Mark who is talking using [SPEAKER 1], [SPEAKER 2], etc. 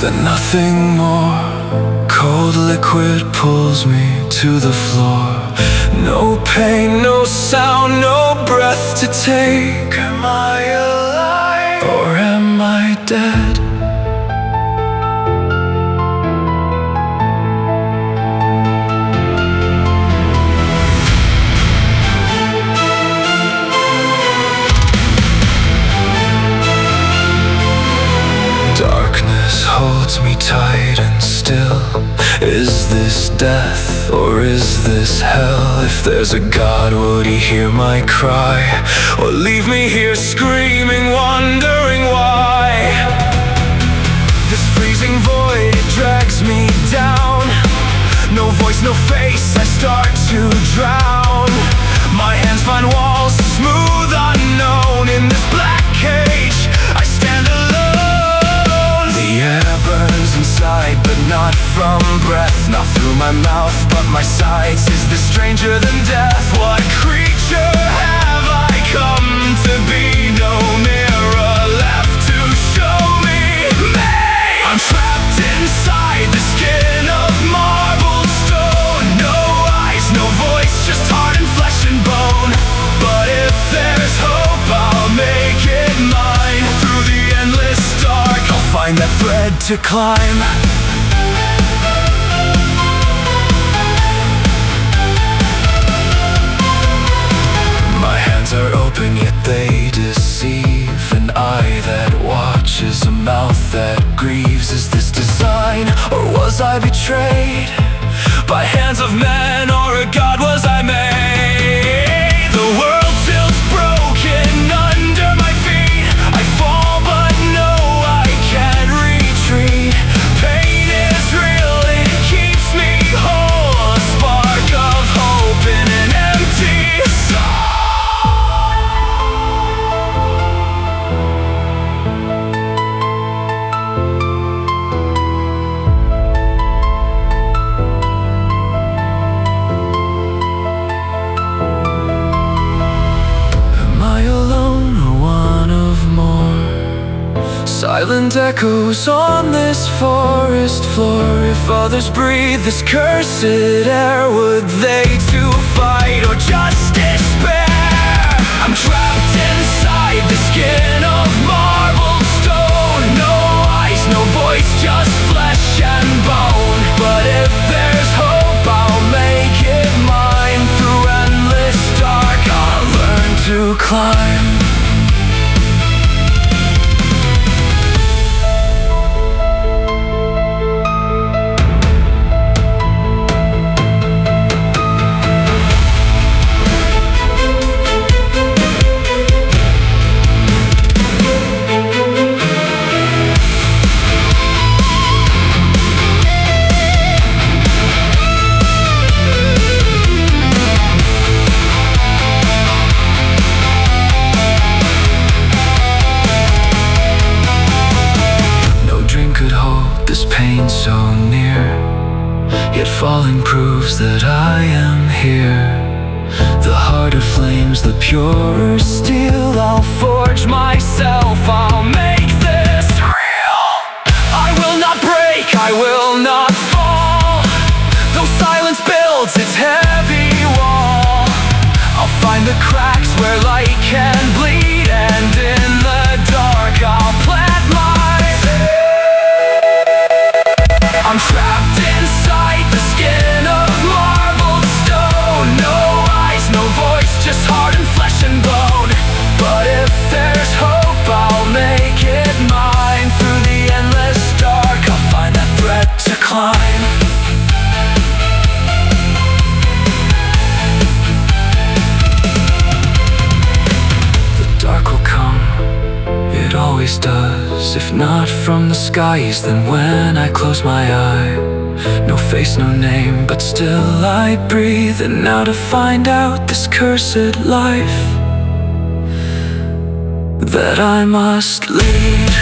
[SPEAKER 1] then nothing more. Cold liquid pulls me to the floor. No pain, no sound, no breath to take. Am I alive or am I dead? Darkness holds me tight and still. Is this death or is this hell? If there's a God, would he hear my cry? Or leave me here screaming, wondering why? This freezing void, it drags me down. No voice, no face, I start to drown. My hands find walls, smooth unknown. In this black cage, I stand alone. The air burns inside, but not from breath. Not through my mouth, but my sides. Is this stranger than death? What creature have I come to be? No mirror left to show me me. I'm trapped inside the skin of marble stone. No eyes, no voice, just heart and flesh and bone. But if there's hope, I'll make it mine. Through the endless dark, I'll find that thread to climb. My hands are open, yet they deceive. An eye that watches, a mouth that grieves. Is this design, or was I betrayed? By hands of men, or a god was I made? The world feels broken under my feet. I fall, but no, I can't retreat. Pain is real, it keeps me whole. A spark of hope in an empty soul. Silent echoes on this forest floor. If others breathe this cursed air, would they too fight or just despair? I'm trapped inside the skin of marble stone. No eyes, no voice, just flesh and bone. But if there's hope, I'll make it mine. Through endless dark, I'll learn to climb. This pain so near, yet falling proves that I am here. The harder flames, the purer steel. I'll forge myself, I'll make this real. I will not break, I will not fall. Though silence builds its heavy wall, I'll find the cracks where light can bleed. And in the dark, I'll plant my seed. I'm trapped inside the skin of marbled stone. No eyes, no voice, just heart and flesh and bone. But if there's hope, I'll make it mine. Through the endless dark, I'll find that thread to climb. The dark will come, it always does. If not from the skies, then when I close my eye. No face, no name, but still I breathe. And now to find out this cursed life that I must lead.